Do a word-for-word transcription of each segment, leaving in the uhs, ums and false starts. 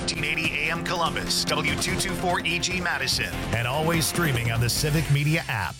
fifteen eighty A M Columbus, W two twenty-four E G Madison, and always streaming on the Civic Media app.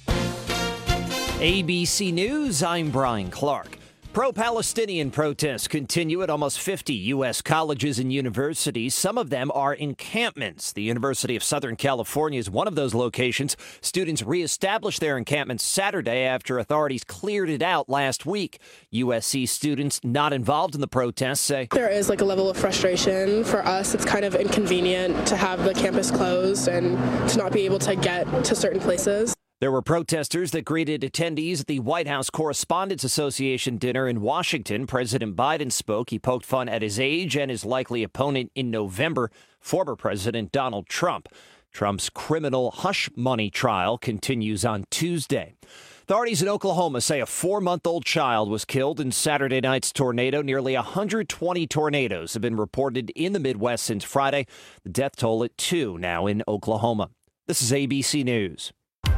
A B C News, I'm Brian Clark. Pro-Palestinian protests continue at almost fifty U S colleges and universities. Some of them are encampments. The University of Southern California is one of those locations. Students reestablished their encampments Saturday after authorities cleared it out last week. U S C students not involved in the protests say there is like a level of frustration for us. It's kind of inconvenient to have the campus closed and to not be able to get to certain places. There were protesters that greeted attendees at the White House Correspondents Association dinner in Washington. President Biden spoke. He poked fun at his age and his likely opponent in November, former President Donald Trump. Trump's criminal hush money trial continues on Tuesday. Authorities in Oklahoma say a four-month-old child was killed in Saturday night's tornado. Nearly one hundred twenty tornadoes have been reported in the Midwest since Friday. The death toll at two now in Oklahoma. This is A B C News.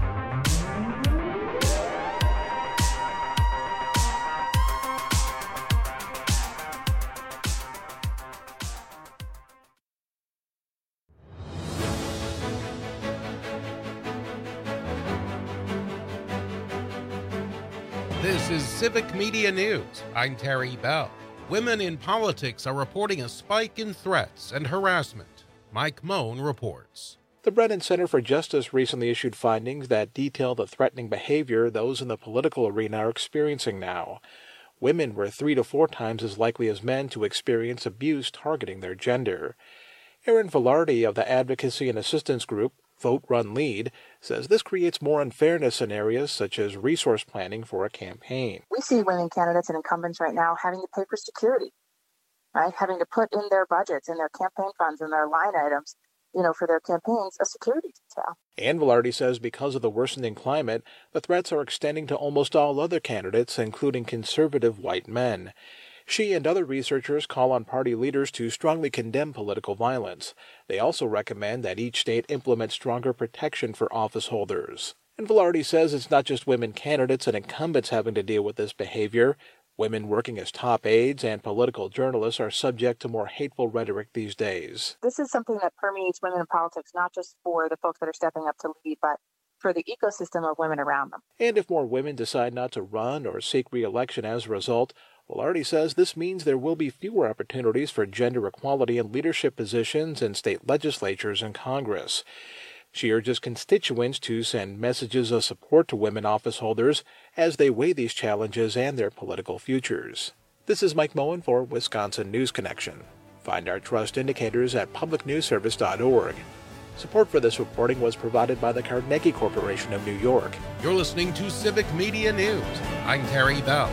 This is Civic Media News. I'm Terry Bell. Women in politics are reporting a spike in threats and harassment. Mike Moan reports. The Brennan Center for Justice recently issued findings that detail the threatening behavior those in the political arena are experiencing now. Women were three to four times as likely as men to experience abuse targeting their gender. Erin Velarde of the Advocacy and Assistance Group, Vote Run Lead, says this creates more unfairness in areas such as resource planning for a campaign. We see women candidates and incumbents right now having to pay for security, right? Having to put in their budgets and their campaign funds and their line items, you know, for their campaigns, a security detail. And Velarde says because of the worsening climate, the threats are extending to almost all other candidates, including conservative white men. She and other researchers call on party leaders to strongly condemn political violence. They also recommend that each state implement stronger protection for office holders. And Velarde says it's not just women candidates and incumbents having to deal with this behavior. Women working as top aides and political journalists are subject to more hateful rhetoric these days. This is something that permeates women in politics, not just for the folks that are stepping up to lead, but for the ecosystem of women around them. And if more women decide not to run or seek re-election as a result, Velarde says this means there will be fewer opportunities for gender equality in leadership positions in state legislatures and Congress. She urges constituents to send messages of support to women office holders as they weigh these challenges and their political futures. This is Mike Moen for Wisconsin News Connection. Find our trust indicators at public news service dot org. Support for this reporting was provided by the Carnegie Corporation of New York. You're listening to Civic Media News. I'm Terry Bell.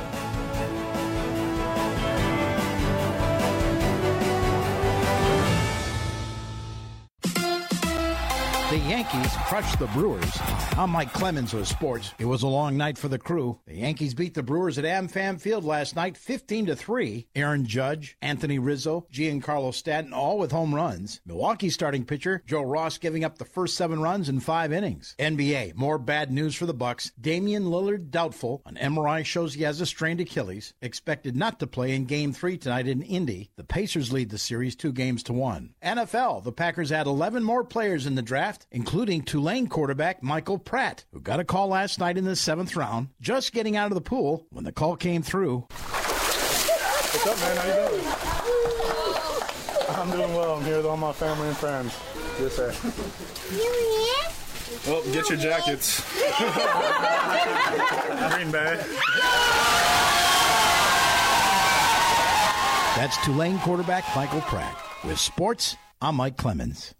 The Yankees crushed the Brewers. I'm Mike Clemens with sports. It was a long night for the crew. The Yankees beat the Brewers at AmFam Field last night fifteen to three. Aaron Judge, Anthony Rizzo, Giancarlo Stanton all with home runs. Milwaukee's starting pitcher Joe Ross giving up the first seven runs in five innings. N B A, more bad news for the Bucks. Damian Lillard doubtful. An M R I shows he has a strained Achilles. Expected not to play in Game three tonight in Indy. The Pacers lead the series two games to one. N F L, the Packers add eleven more players in the draft, including Tulane quarterback Michael Pratt, who got a call last night in the seventh round, just getting out of the pool when the call came through. What's up, man? How you doing? I'm doing well. I'm here with all my family and friends. Yes, sir. Well, get your jackets. Green Bay. That's Tulane quarterback Michael Pratt. With sports, I'm Mike Clemens.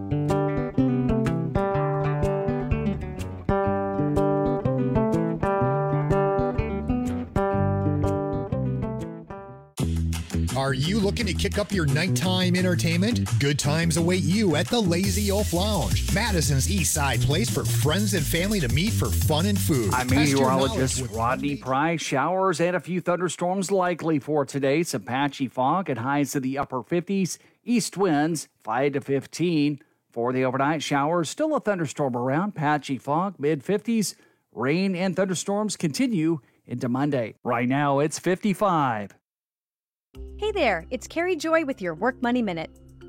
Are you looking to kick up your nighttime entertainment? Good times await you at the Lazy Oaf Lounge, Madison's East Side place for friends and family to meet for fun and food. I'm meteorologist Rodney Price. Showers and a few thunderstorms likely for today. Some patchy fog at highs to the upper fifties. East winds five to fifteen. For the overnight showers, still a thunderstorm around. Patchy fog, mid fifties. Rain and thunderstorms continue into Monday. Right now, it's fifty-five. Hey there, it's Carrie Joy with your Work Money Minute.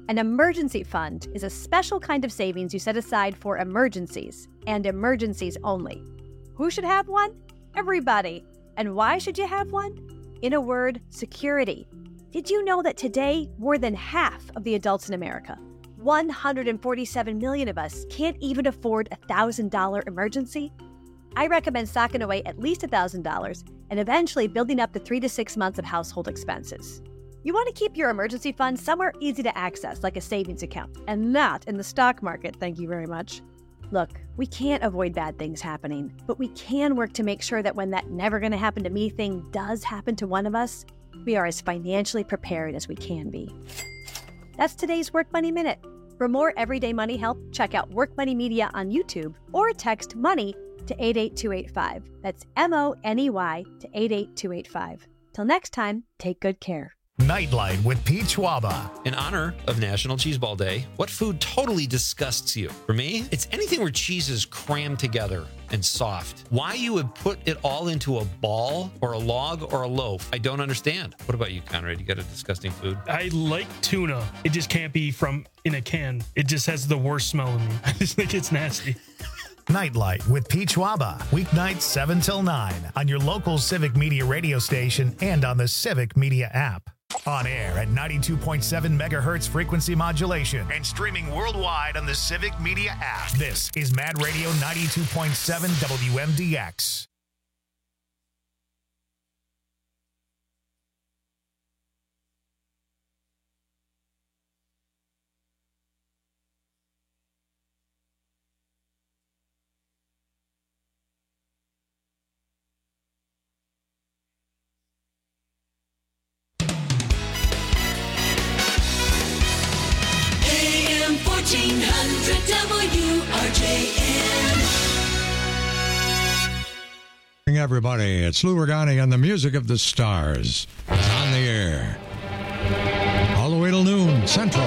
An emergency fund is a special kind of savings you set aside for emergencies, and emergencies only. Who should have one? Everybody. And why should you have one? In a word, security. Did you know that today, more than half of the adults in America, one hundred forty-seven million of us, can't even afford a one thousand dollars emergency? I recommend stocking away at least one thousand dollars and eventually building up to three to six months of household expenses. You want to keep your emergency fund somewhere easy to access, like a savings account, and not in the stock market, thank you very much. Look, we can't avoid bad things happening, but we can work to make sure that when that never gonna happen to me thing does happen to one of us, we are as financially prepared as we can be. That's today's Work Money Minute. For more everyday money help, check out Work Money Media on YouTube or text MONEY to eight eight two eight five. That's M O N E Y to eight eight two eight five. Till next time, take good care. Nightlight with Pete Schwaba. In honor of National Cheeseball Day, what food totally disgusts you? For me, it's anything where cheese is crammed together and soft. Why you would put it all into a ball or a log or a loaf, I don't understand. What about you, Conrad? You got a disgusting food? I like tuna. It just can't be from in a can. It just has the worst smell in me. I just think it's nasty. Nightlight with Pete Schwaba. Weeknights seven till nine on your local Civic Media radio station and on the Civic Media app. On air at ninety-two point seven megahertz frequency modulation and streaming worldwide on the Civic Media app. This is Mad Radio ninety-two point seven W M D X. fourteen hundred W R J M. Everybody, it's Lou Regani and the Music of the Stars. It's on the air. All the way till noon, Central.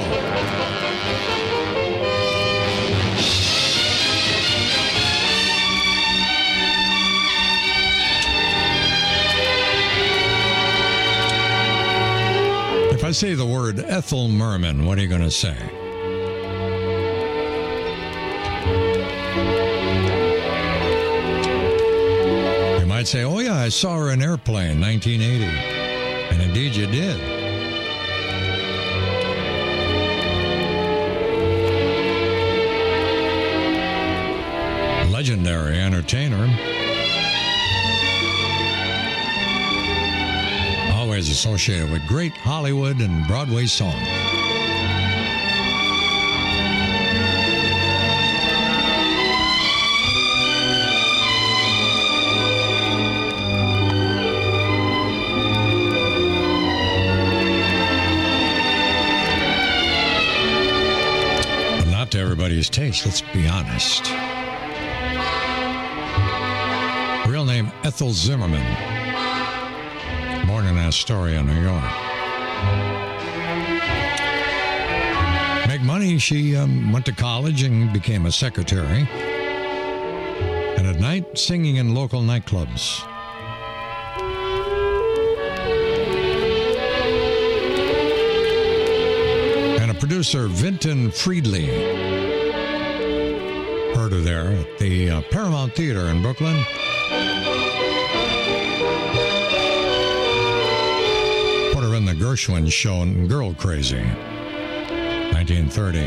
If I say the word Ethel Merman, what are you going to say? I'd say, oh yeah, I saw her in Airplane, nineteen eighty. And indeed you did. Legendary entertainer. Always associated with great Hollywood and Broadway songs. To everybody's taste, let's be honest. Real name Ethel Zimmerman, born in Astoria, New York. Make money, she um, went to college and became a secretary, and at night singing in local nightclubs. Producer Vinton Friedley. Heard her there at the uh, Paramount Theater in Brooklyn. Put her in the Gershwin show in Girl Crazy, nineteen thirty.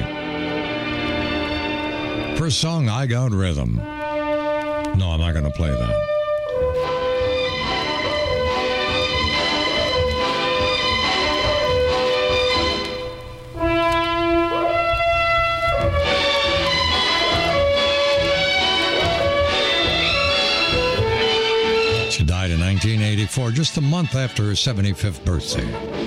First song, I Got Rhythm. No, I'm not going to play that. nineteen eighty-four, just a month after her seventy-fifth birthday.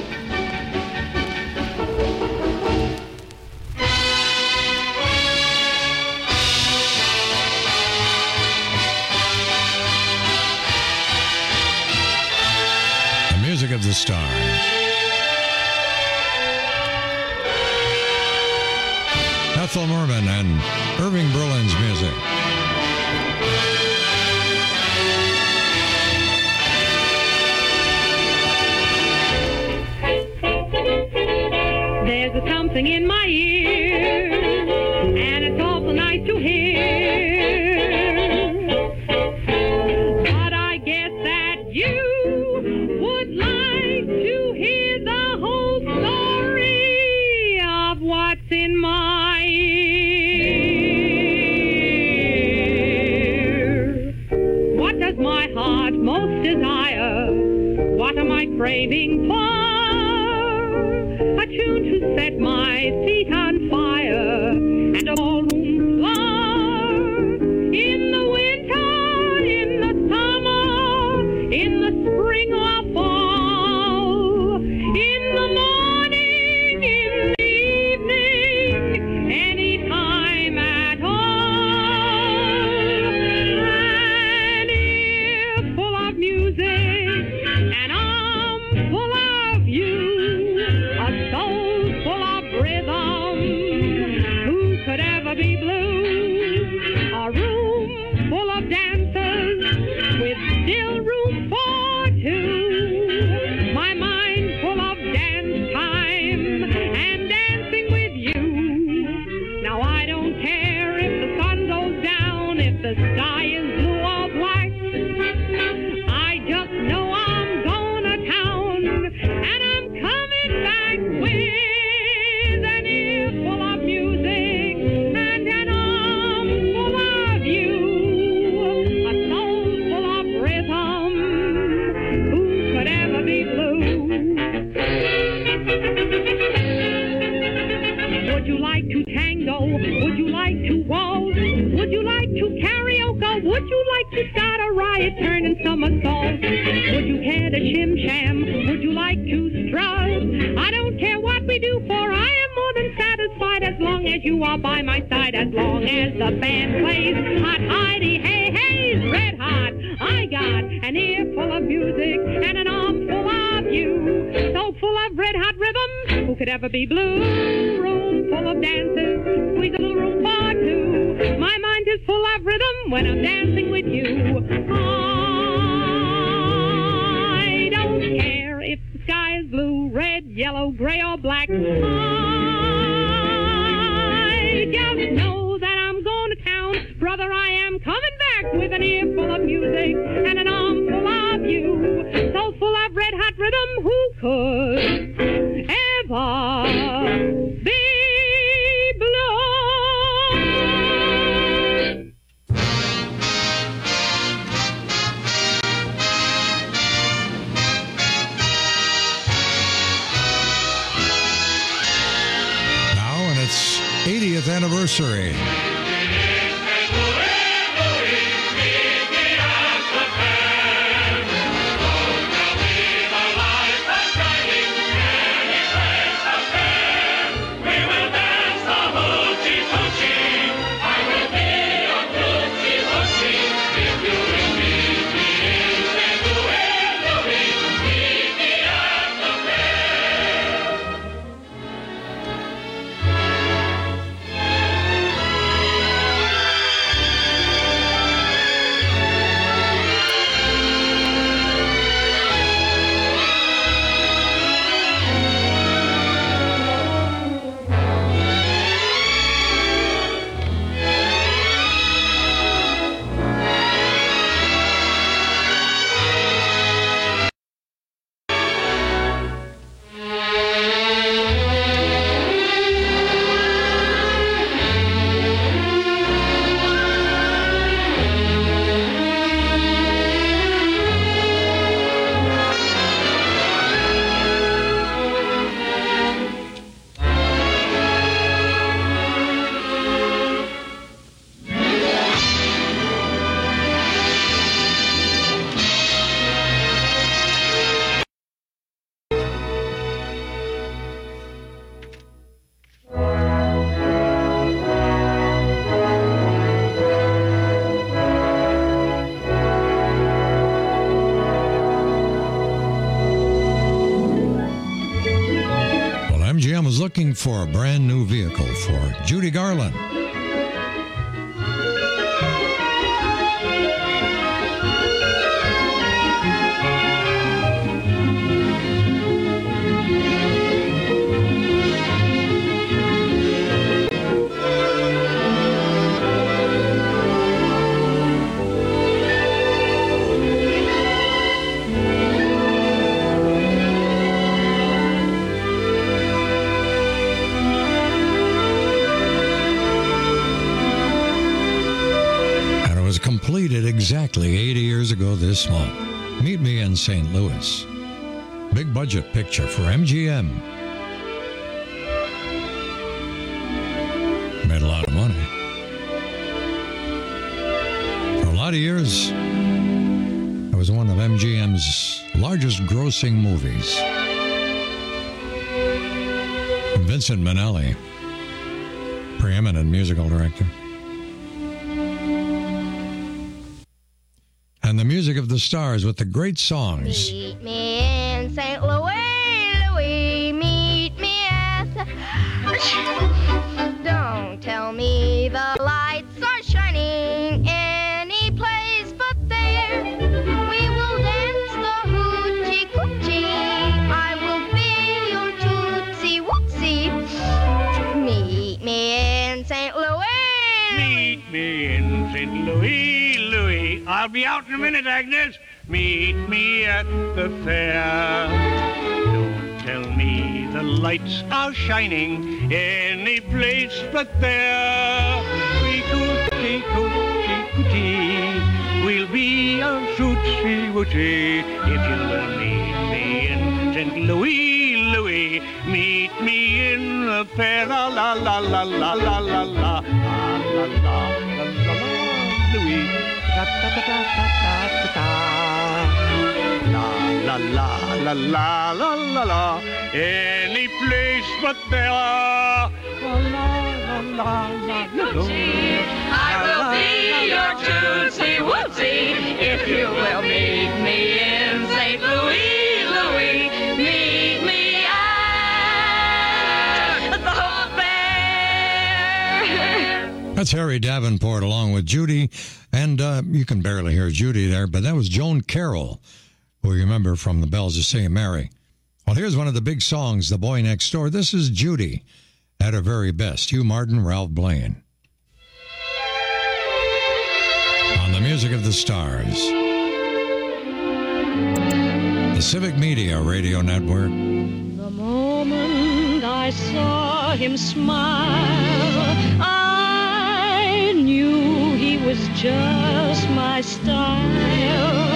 The Music of the Stars. Ethel Merman and Irving Berlin's music. There's a company something in my ear, and it's awful nice to hear. But I guess that you would like to hear the whole story of what's in my ear. What does my heart most desire? What am I craving for? A tune to set my feet on fire and a ballroom floor. In the winter, in the summer, in the spring or fall, in the morning, in the evening, any time at all. An ear full of music, an arm full of you, a soul full of rhythm. Who could ever be blue? A room full of dancers with still room for two. My mind full of dance time and dancing with you. Now I don't care if the sun goes down, if the sky is blue or black. I just know I'm going to town, and I'm coming back with an ear full of music and an arm full of you, a soul full of rhythm. Who could ever be blue? Would you like to tango? Would you like to waltz? Would you like to karaoke? Would you like to start a riot, turning somersaults? Would you care to shim sham? Would you like to strut? I don't care what we do, for I am more than satisfied as long as you are by my side, as long as the band plays hot, heidi, hey, hey, red hot. I got an ear full of music and an arm full of you, so full of red hot rhythm. Who could ever be blue? Room full of dancers, squeeze a little room for two. My mind is full of rhythm when I'm dancing with you. I don't care if the sky is blue, red, yellow, gray, or black. I just know that I'm going to town. Brother, I am coming back with an ear full of music and an arm full of you, so full of red hot rhythm. Who could ever be blue? Now in its eightieth anniversary. Looking for a brand new vehicle for Judy Garland. celebrated exactly eighty years ago this month. Meet Me in Saint Louis. Big budget picture for M G M. Made a lot of money. For a lot of years, it was one of M G M's largest grossing movies. Vincent Minnelli, preeminent musical director. And the music of the stars with the great songs. Meet me in Saint Louis, Louis, meet me at the... Don't tell me the lights are shining any place but there. We will dance the hoochie coochie. I will be your tootsie wootsie. Meet me in Saint Louis. Meet me in Saint Louis, Louis. I'll be out in a minute, Agnes. Meet me at the fair. Don't tell me the lights are shining any place but there. We coochie, coochie, coochie. We'll be a tootsie wootsie if you will meet me in Saint Louis, Louis. Meet me in the fair. La la la la la la la la la la la la la Louis. Da da da da da da da. La la la la la la la la. Any place but there. La la la la la la. I will be your tootsie wootsie if you will meet me in Saint Louis, Louis. Meet me at the Hope Fair. That's Harry Davenport along with Judy. And uh, you can barely hear Judy there, but that was Joan Carroll, who you remember from the Bells of Saint Mary. Well, here's one of the big songs, The Boy Next Door. This is Judy at her very best. Hugh Martin, Ralph Blaine. On the music of the stars. The Civic Media Radio Network. The moment I saw him smile, I knew he was just my style.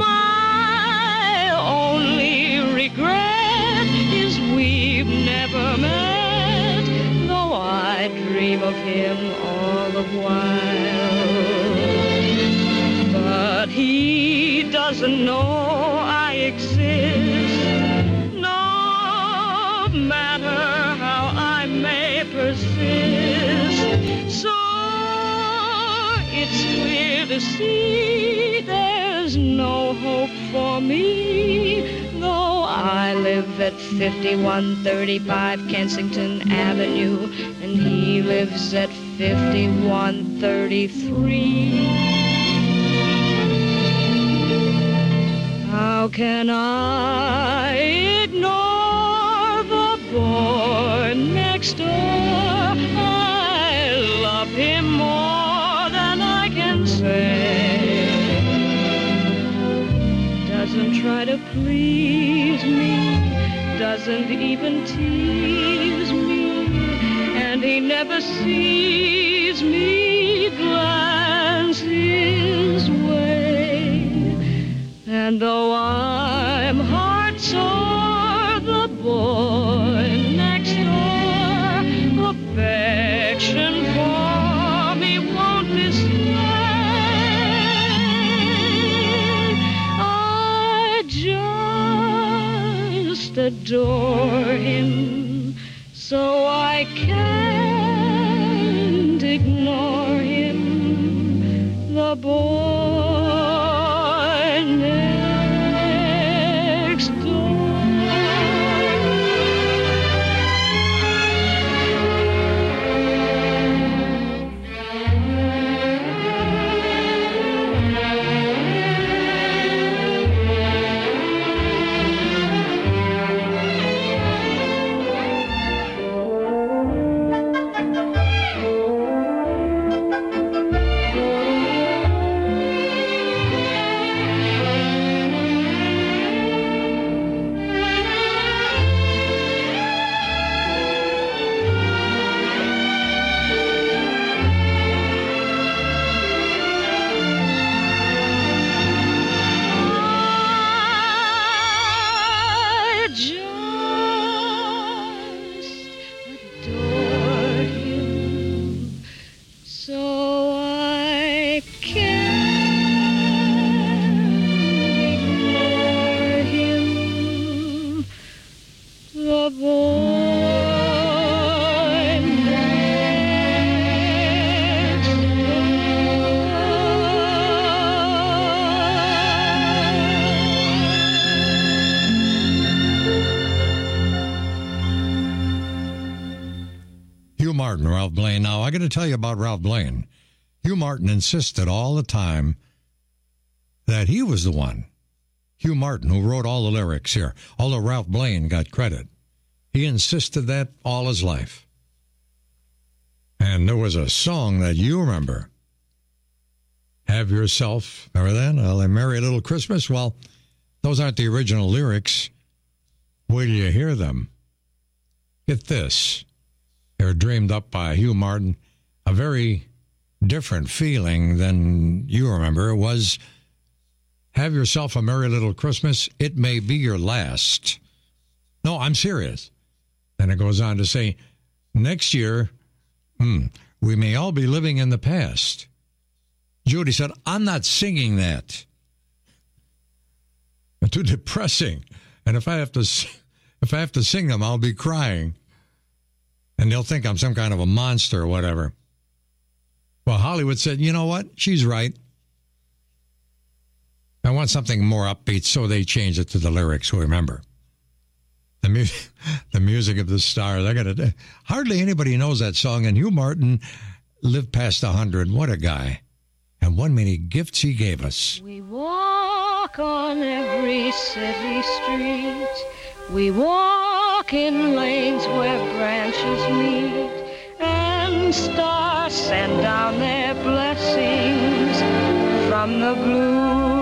My only regret is we've never met, though I dream of him all the while. But he doesn't know I exist, no matter how I may persist. So it's clear to see there's no hope for me, though I live at fifty-one thirty-five Kensington Avenue and he lives at fifty-one thirty-three. How can I ignore the boy next door? I love him more than I can say. Doesn't try to please me, doesn't even tease me, and he never sees me glance his way. And though I'm heart sore, the boy next door, affection for me won't display. I just adore him, so I can't ignore him, the boy next Martin, Ralph Blaine. Now, I got to tell you about Ralph Blaine. Hugh Martin insisted all the time that he was the one, Hugh Martin, who wrote all the lyrics here, although Ralph Blaine got credit. He insisted that all his life. And there was a song that you remember, Have Yourself, remember that? A Merry Little Christmas? Well, those aren't the original lyrics. Will you hear them? Get this. They're dreamed up by Hugh Martin. A very different feeling than you remember. It was, Have Yourself a Merry Little Christmas. It may be your last. No, I'm serious. Then it goes on to say, next year, hmm, we may all be living in the past. Judy said, I'm not singing that. It's too depressing. And if I have to, if I have to sing them, I'll be crying. And they'll think I'm some kind of a monster or whatever. Well, Hollywood said, you know what? She's right. I want something more upbeat, so they changed it to the lyrics, remember. The music, the music of the stars. I got to. Hardly anybody knows that song, and Hugh Martin lived past a hundred. What a guy! And one many gifts he gave us. We walk on every city street. We walk in lanes where branches meet, and stars send down their blessings from the blue.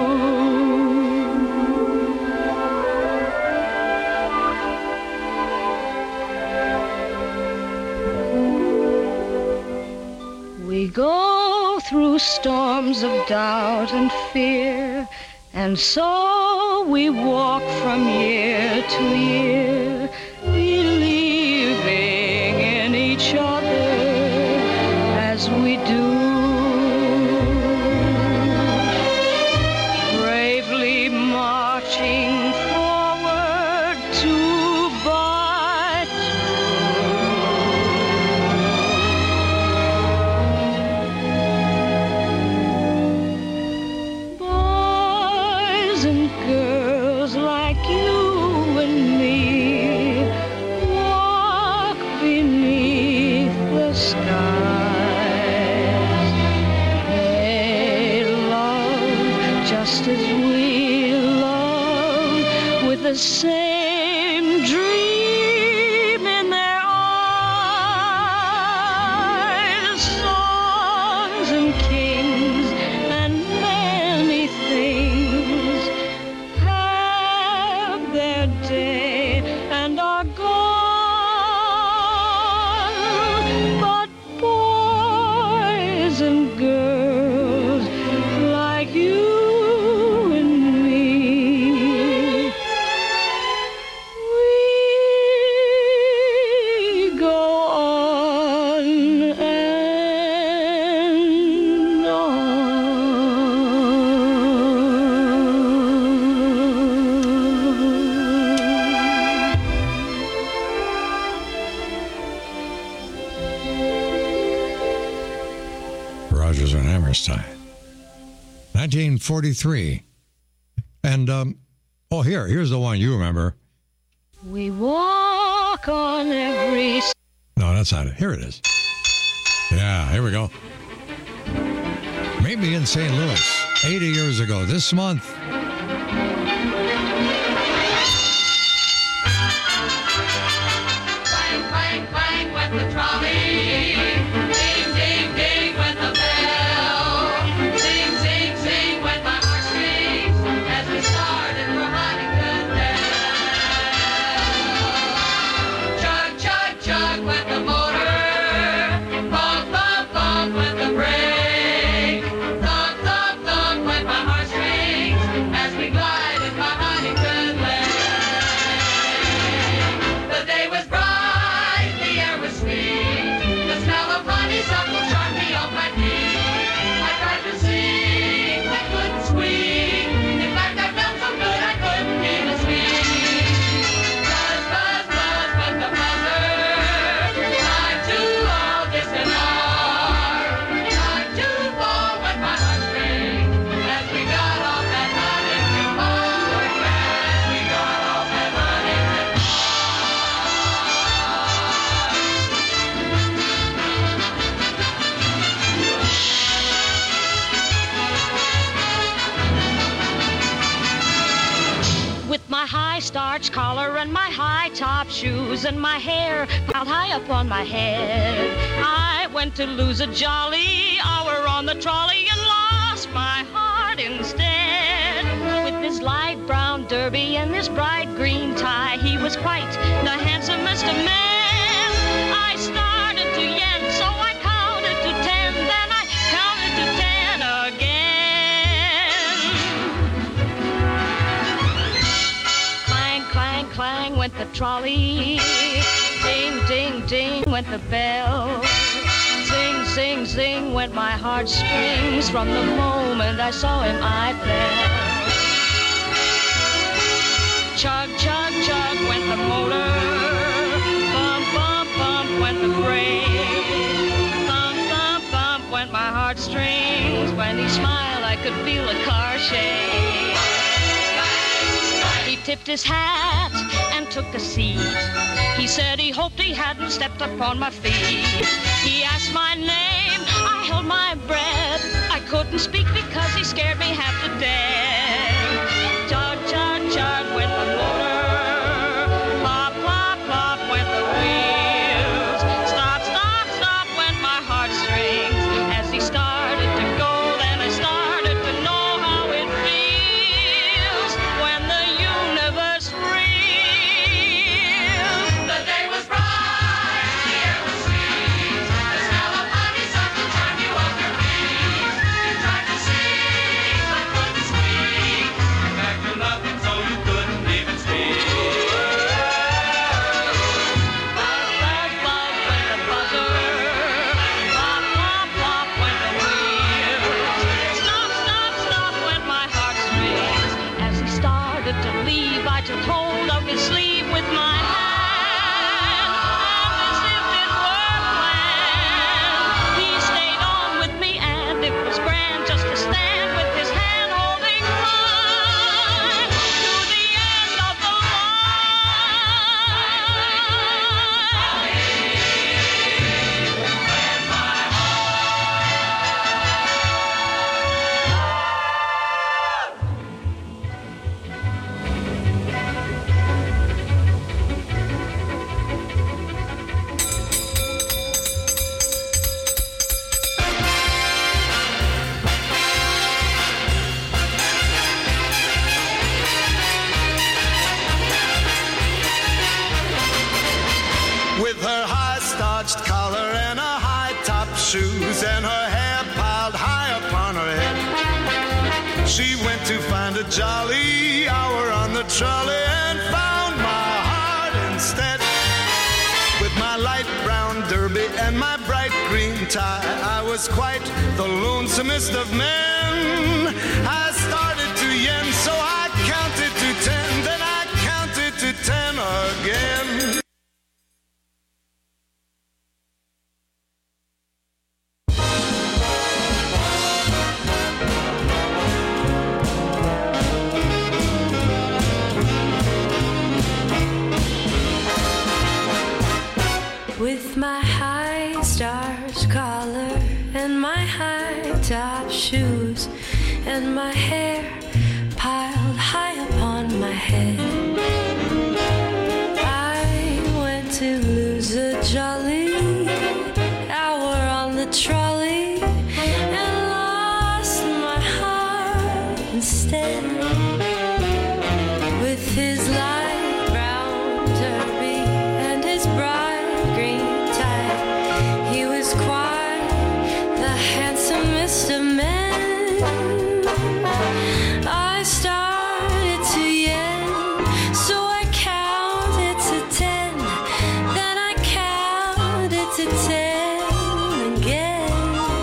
We go through storms of doubt and fear, and so we walk from year to year, believing in each other as we do. Bravely marching forward two by two. Boys and girls like you and me walk beneath the skies. They love just as we love, with the same dream in their eyes. Songs and kings and many things have their day and are gone, but boys and girls like you and me, we go on and Rodgers and Hammerstein. nineteen forty-three. And, um, oh, here, here's the one you remember. we walk on every No, that's not it. Here it is. Yeah, here we go. Maybe in Saint Louis, eighty years ago, this month. Clang, clang, clang with the trolley. Ding, ding, ding with the bell. Sing, sing, sing with my heartstrings as we started for Huntington. Chug, chug, chug with the motor. Bump, bump, bump with the brake. Thump, thump, thump with my heartstrings high-top shoes and my hair piled high up on my head. I went to lose a jolly hour on the trolley and lost my heart instead. With his light brown derby and his bright green tie, he was quite the handsomest of men. I started to yen, so I counted to ten, then I counted to ten again. Clang, clang, clang went the trolley. Ding, ding, ding went the bell. Zing, zing, zing went my heartstrings. From the moment I saw him, I fell. Chug, chug, chug went the motor. Bump, bump, bump went the brake. Thump, thump, thump went my heartstrings. When he smiled, I could feel the car shake. He tipped his hat and took a seat. He said he hoped he hadn't stepped upon my feet. He asked my name, I held my breath. I couldn't speak because he scared me half to death. Chug, chug, chug went the motor. Plop, plop, plop went the wheels. Stop, stop, stop went my heartstrings. As he started to go, then I started to know how it feels when the universe reels. The day was bright, the air was sweet. The smell of honeysuckle turned you off your feet. You tried to sing, but couldn't speak. You packed your nothing, so you couldn't even speak. Buzz, buzz, buzz went the buzzer. Plop, plop, plop went the wheels. Stop, stop, stop went my heartstrings. As he started to leave, I took hold of his sleeve with my hand. And as if it were planned, he stayed on with me, and it was grand just to stand with his hand holding mine to the end of the With her high-starched collar and her high-top shoes and her hair piled high upon her head, she went to find a jolly hour on the trolley and found my heart instead. With my light brown derby and my bright green tie, I was quite the lonesomest of men. I started to yen, so I counted to ten, then I counted to ten again. With my high starched collar and my high top shoes and my hair piled high upon my head, I went to lose a jolly hour on the trolley and lost my heart instead. With his light brown derby and his bright green tie, he was quite the handsomest of men. I started to yen, so I counted to ten, then I counted to ten again.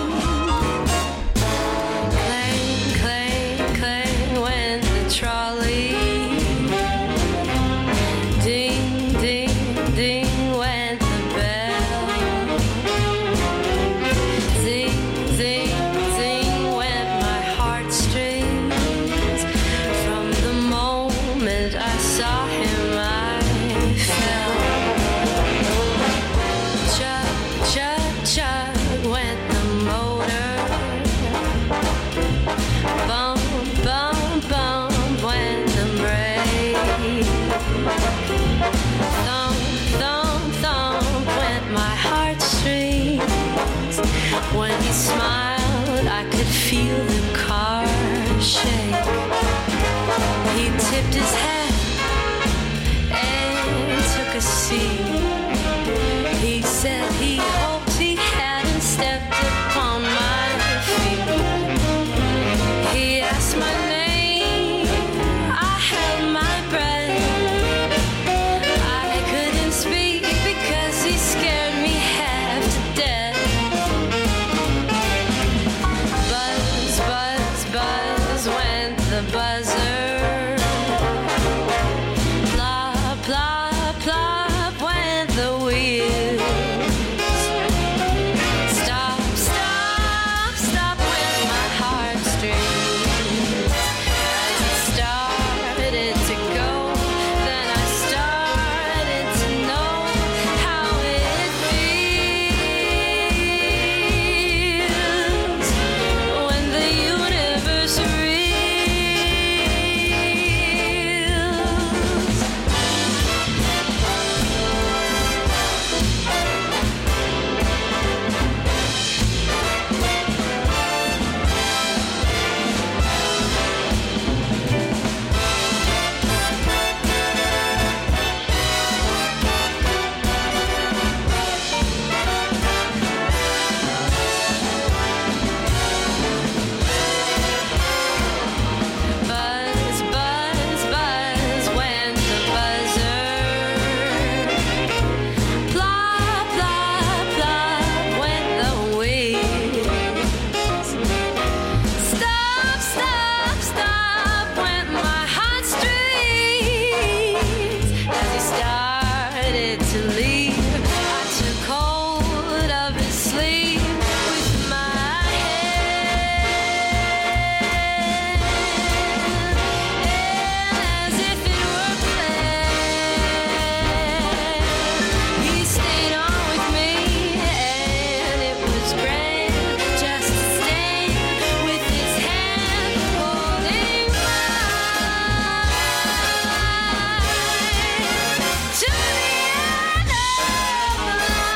heartstrings. When he smiled, I could feel the car shake. He tipped his hat and took a seat. He said he hoped he hadn't stepped upon my feet. He asked my name, I held my breath. I couldn't speak because he scared me half to death. Buzz, buzz, buzz went the buzzer. Plop, plop, plop went the wheels. Stop, stop, stop went my heartstrings. As it started to go, then I started to know how it feels when the universe reels. Buzz, buzz, buzz went the buzzer. Plop, plop, plop went the wheels. Stop, stop, stop went my heartstrings. As he started to leave, I took hold of his sleeve with my hand. And as if it were planned, he stayed on with me, and it was grand just to stand with his hand holding mine to the end of the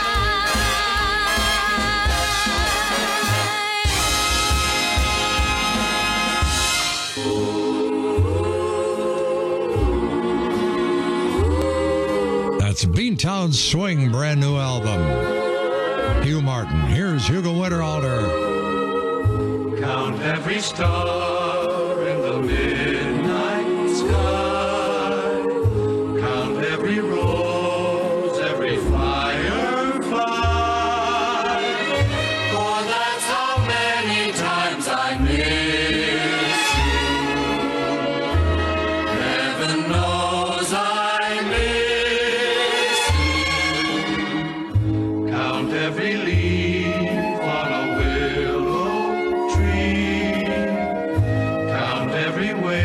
That's Beantown Swing, brand new album. Hugh Martin. Here's Hugo Winterhalter. Count every star in the midnight sky. Count every rose, every firefly. For that's how many times I miss you. Heaven knows I miss you. Count every leaf on a willow tree. Count every way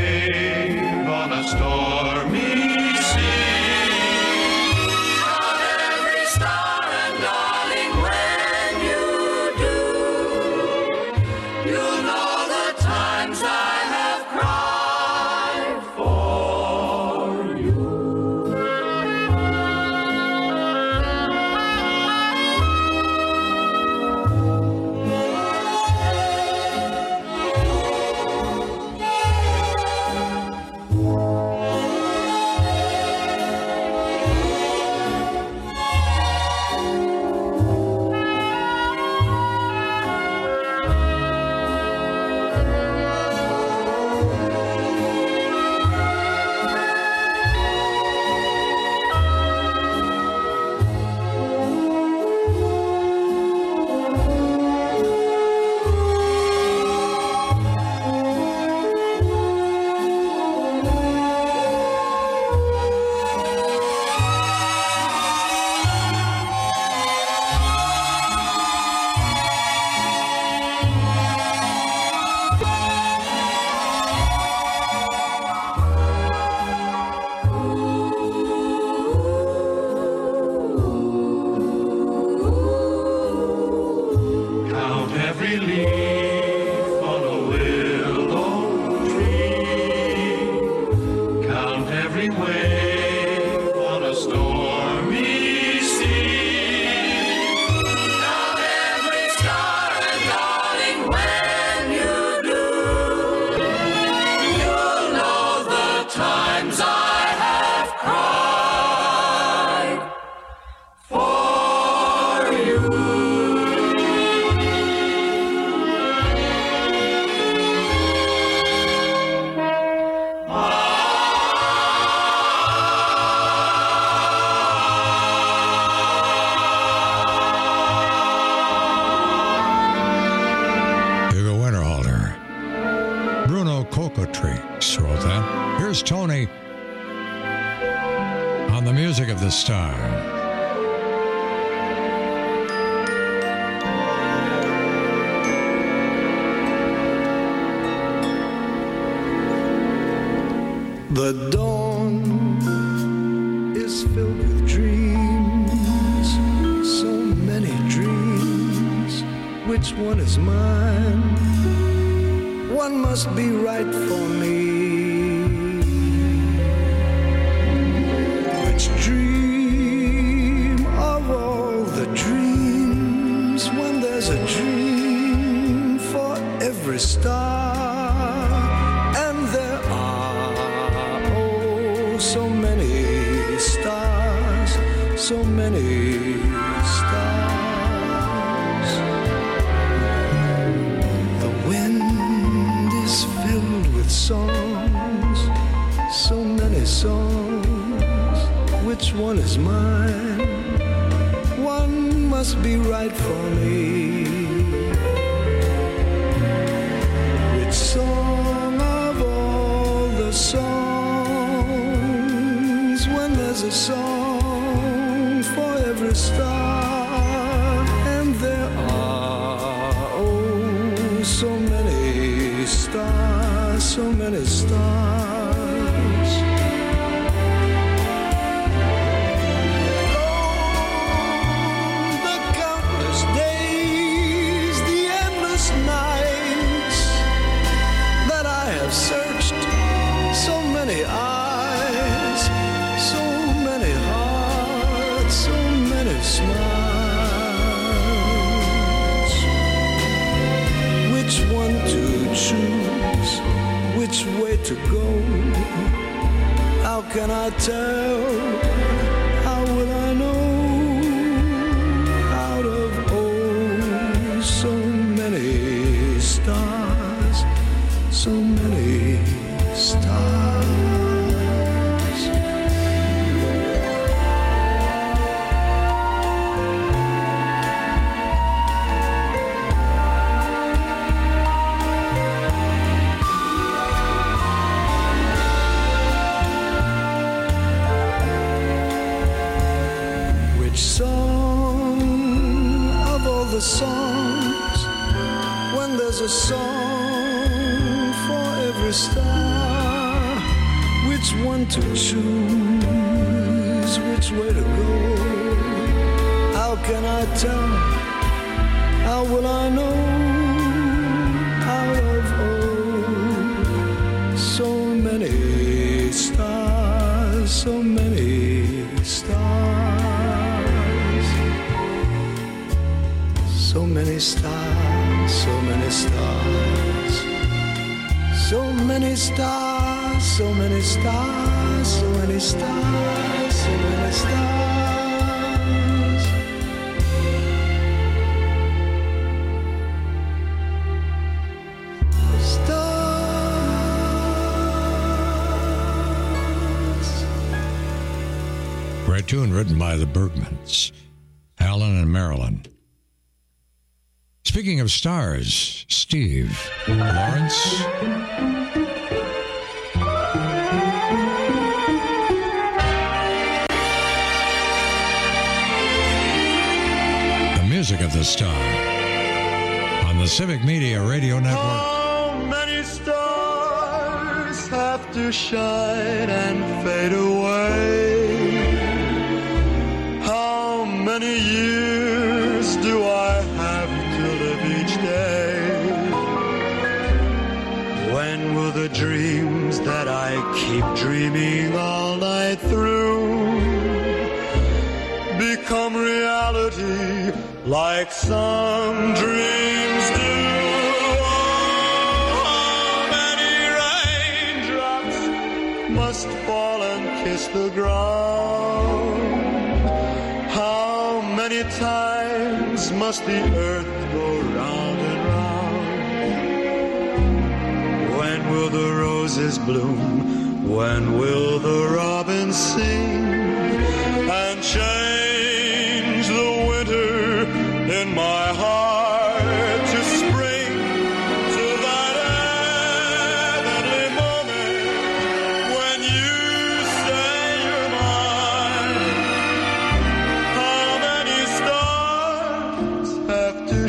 Here's Tony on the Music of the Star. The dawn is filled with dreams, so many dreams. Which one is mine? One must be right for me. Which dream of all the dreams, when there's a dream for every star? And there are oh so many stars, so many stars. The wind is filled with songs, so many songs. Which one is mine? One must be right for me. Which song of all the songs, when there's a song for every star? And there are oh so many stars, so many stars. Searched so many eyes, so many hearts, so many smiles. Which one to choose, which way to go? How can I tell? How will I know? Out of oh so many stars, so many stars. Which song of all the songs, when there's a song for every star? Which one to choose, which way to go? How can I tell? How will I know? Out of oh so many stars, so many stars, so many stars, so many stars. So many stars, so many stars, so many stars, so many stars. Stars. Great tune written by the Bergmans, Alan and Marilyn. Speaking of stars, Steve Lawrence. The Music of the Star on the Civic Media Radio Network. How many stars have to shine and fade away? How many years do I have to live each day? When will the dreams that I keep dreaming all night through become reality like some dreams do? Oh, how many raindrops must fall and kiss the ground? How many times must the earth go round and round? When will the roses bloom? When will the robins sing and change the winter in my heart to spring, to that heavenly moment when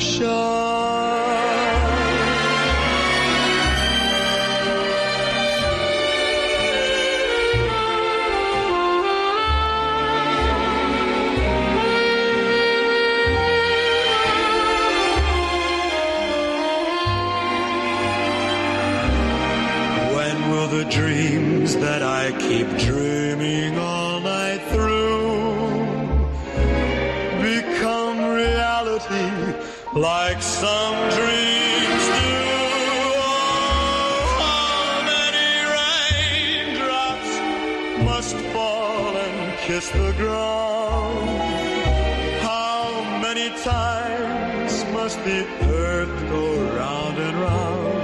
When will the dreams that I keep dreaming all night through become reality like some dreams do? Oh, how many raindrops must fall and kiss the ground? How many times must the earth go round and round?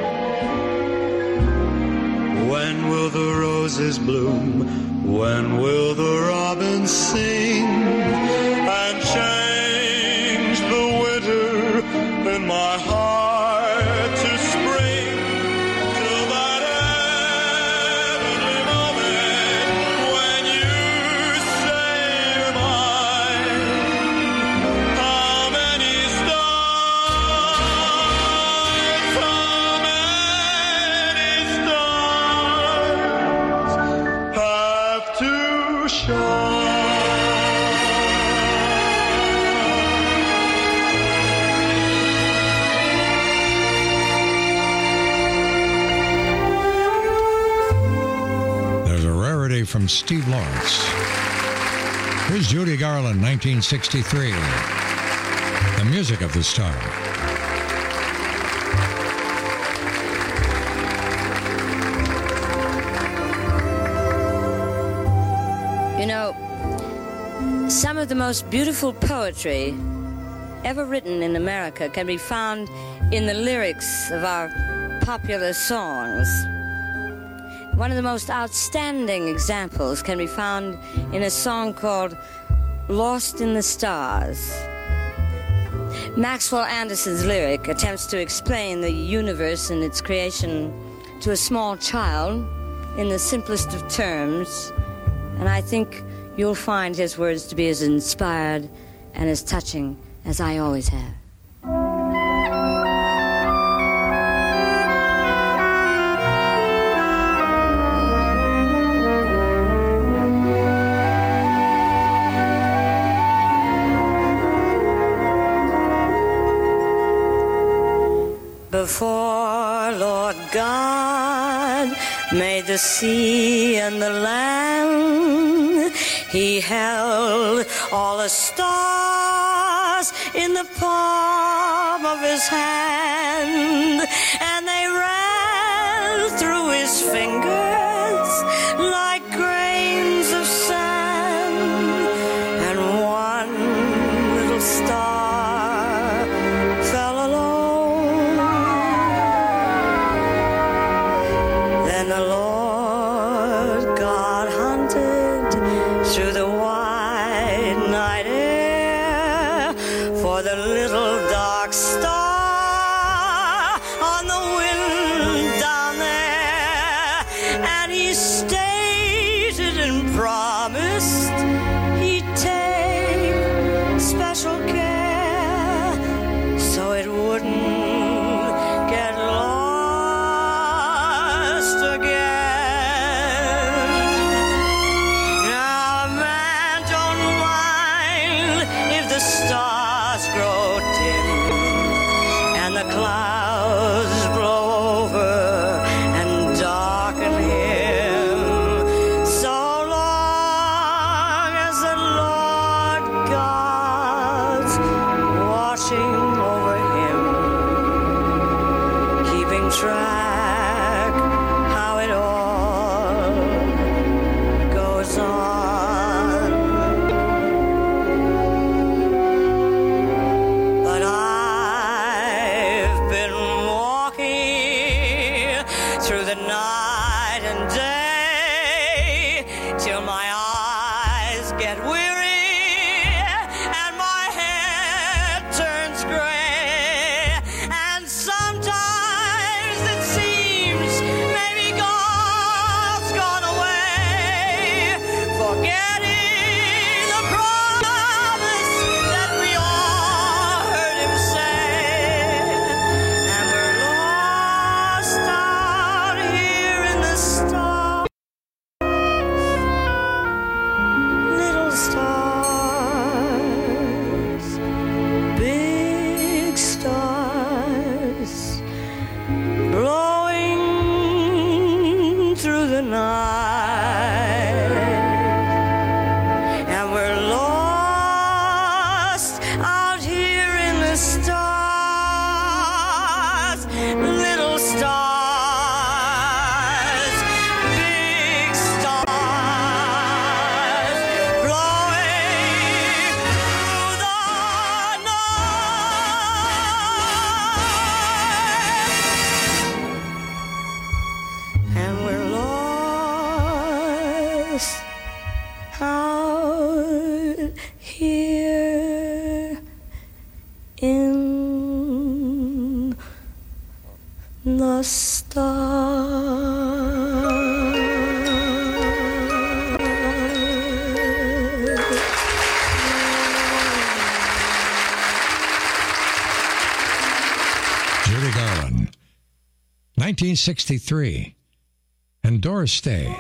When will the roses bloom? When will the robins sing? And change the winter in my heart to spring, till that heavenly moment when you say you're mine. How many stars, how many stars have to shine? There's a rarity from Steve Lawrence. Here's Judy Garland, nineteen sixty-three. The music of the star. You know, some of the most beautiful poetry ever written in America can be found in the lyrics of our popular songs. One of the most outstanding examples can be found in a song called Lost in the Stars. Maxwell Anderson's lyric attempts to explain the universe and its creation to a small child in the simplest of terms, and I think you'll find his words to be as inspired and as touching as I always have. Before Lord God made the sea and the land, he held all the stars in the palm of his hand, and they ran through his fingers like grains of sand, and one little star fell alone. Then the Lord God hunted through the wide night air for the little dark star on the wind down there, and he stated and promised he'd take special care so it wouldn't get lost again. Now a man don't mind if the stars grow dim and the clouds blow over and darken him, so long as the Lord God's watching over him, keeping track how it all goes on. But I've been walking through the night and day till my eyes get weary and my head turns gray, and sometimes it seems a Judy Garland, nineteen sixty-three, and Doris Day.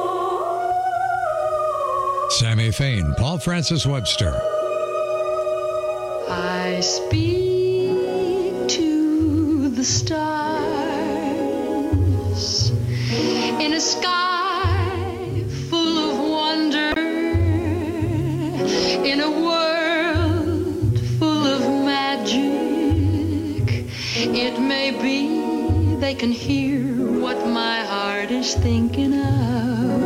Sammy Fain, Paul Francis Webster. I speak to the stars in a sky full of wonder, in a world full of magic. It may be they can hear what my heart is thinking of.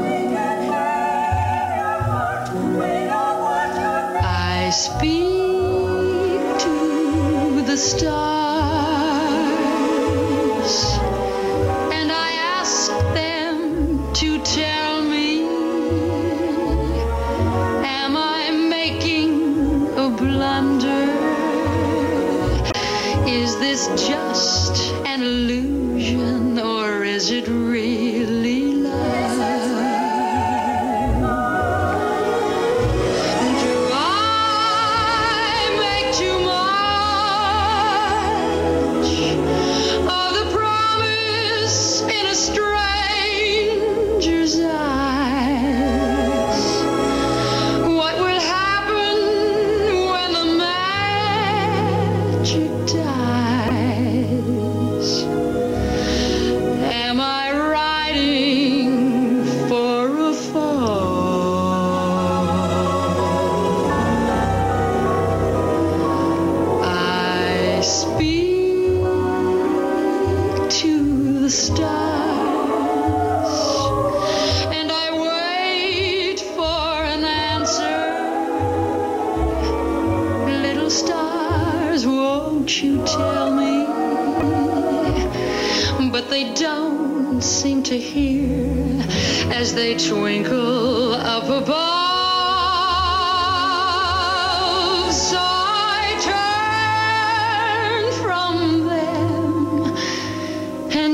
I speak to the stars, and I ask them to tell me, am I making a blunder? Is this just an illusion, or is it really love? To hear as they twinkle up above, so I turn from them and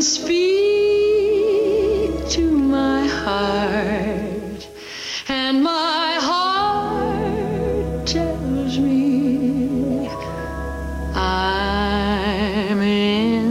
speak to my heart, and my heart tells me I'm in.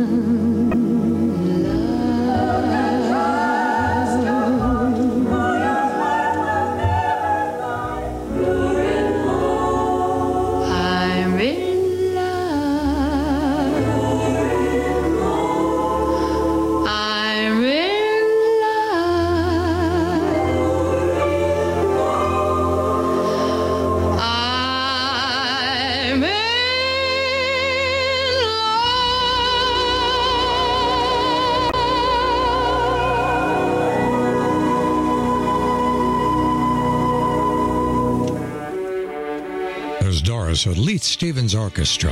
With Leith Stevens Orchestra.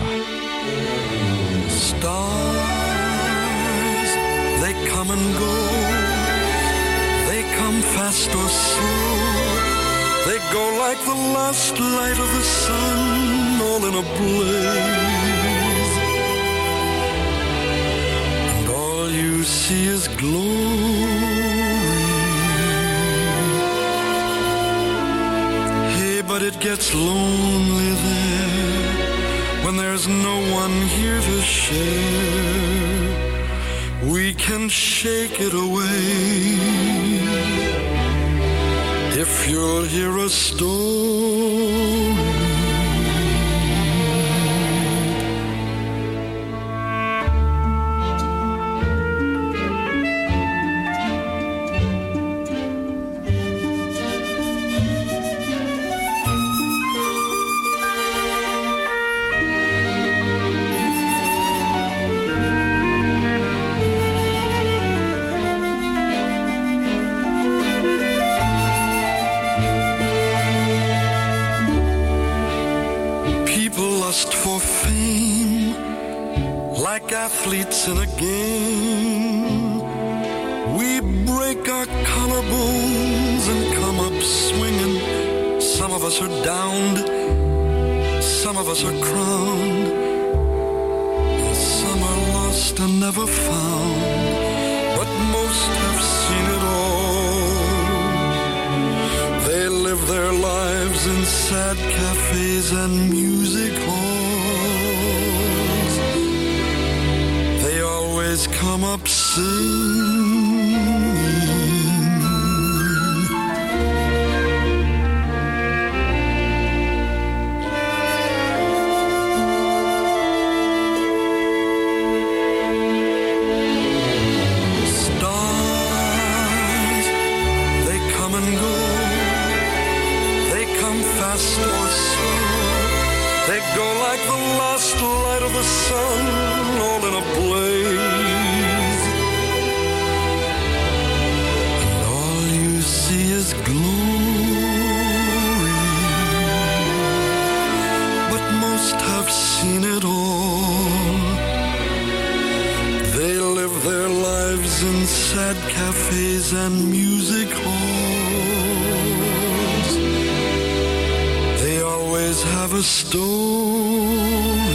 Stars, they come and go. They come fast or slow. They go like the last light of the sun, all in a blaze. And all you see is glory. Hey, but it gets lonely there when there's no one here to share. We can shake it away if you'll hear a story. Athletes in a game, we break our collarbones and come up swinging. Some of us are downed, some of us are crowned, and some are lost and never found. lives in sad cafes and music halls. They always come up singing. Stars, they come and go. They come fast or slow. They go like the last light of the sun, all in a blaze. And all you see is glory. But most have seen it all. They live their lives in sad cafes and music halls. They always have a story.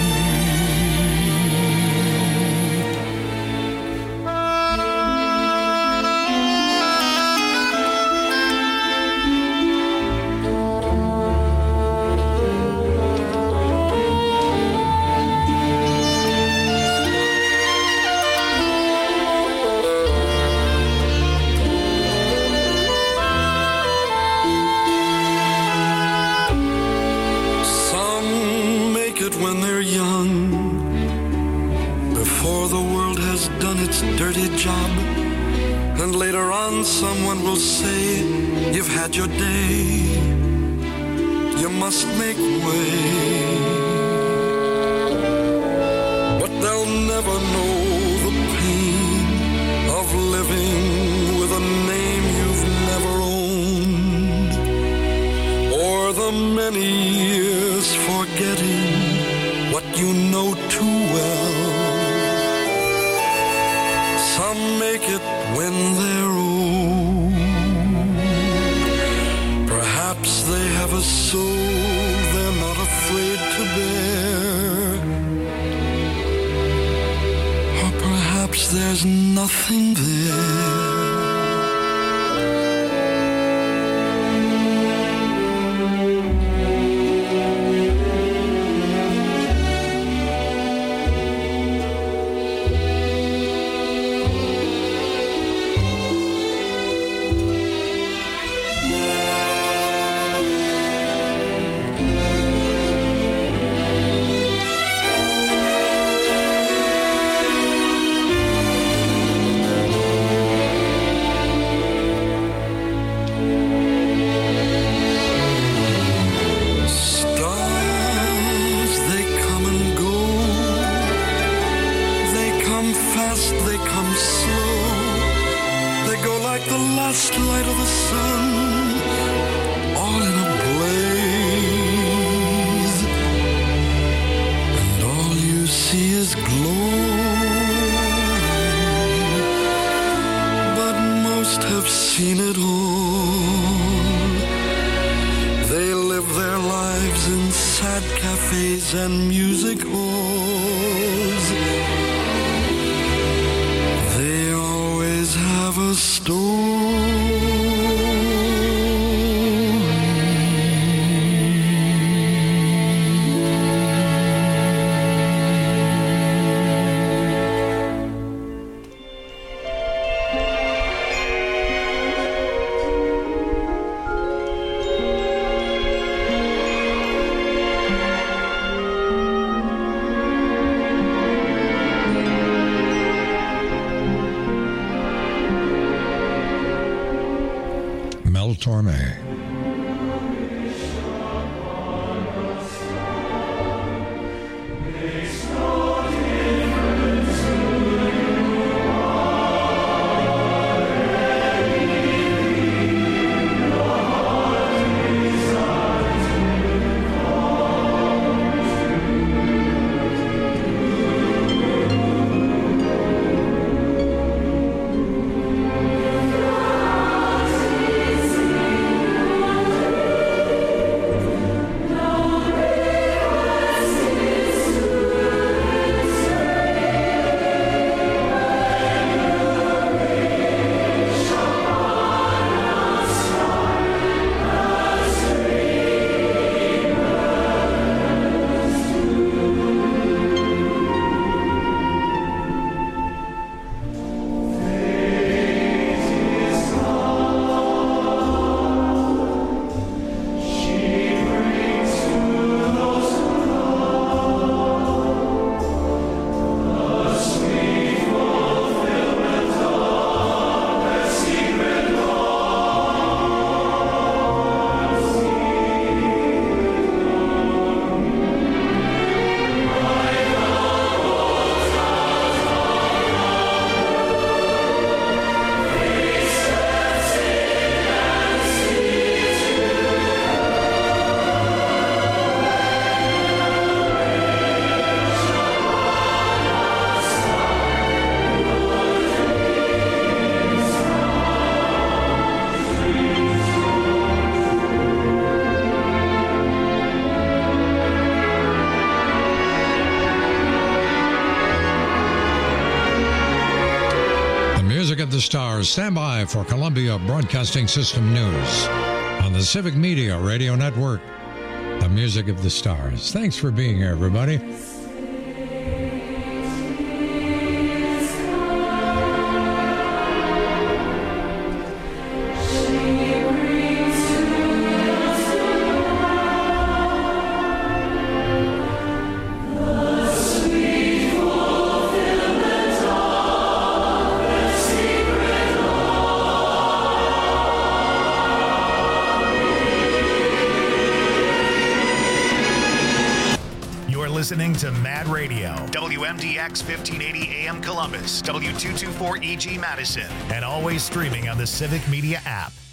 Some make it when they're young, before the world has done its dirty job. And later on someone will say, you've had your day, you must make way. But they'll never know the pain of living with a name you've never owned, or the many years forgetting what you know too well. Some make it when they're old. Perhaps they have a soul they're not afraid to bear. Or perhaps there's nothing there. Stars, they come and go. They come fast, they come slow. They go like the last light of the sun, all in a blaze. And all you see is glory. But most have seen it all. They live their lives in sad cafes and music halls. They always have a Mel Torme. Stars. Stand by for Columbia Broadcasting System news on the Civic Media Radio Network. The music of the stars. Thanks for being here, everybody. Listening to Mad Radio, W M D X fifteen eighty A M Columbus, W two twenty-four E G Madison, and always streaming on the Civic Media app.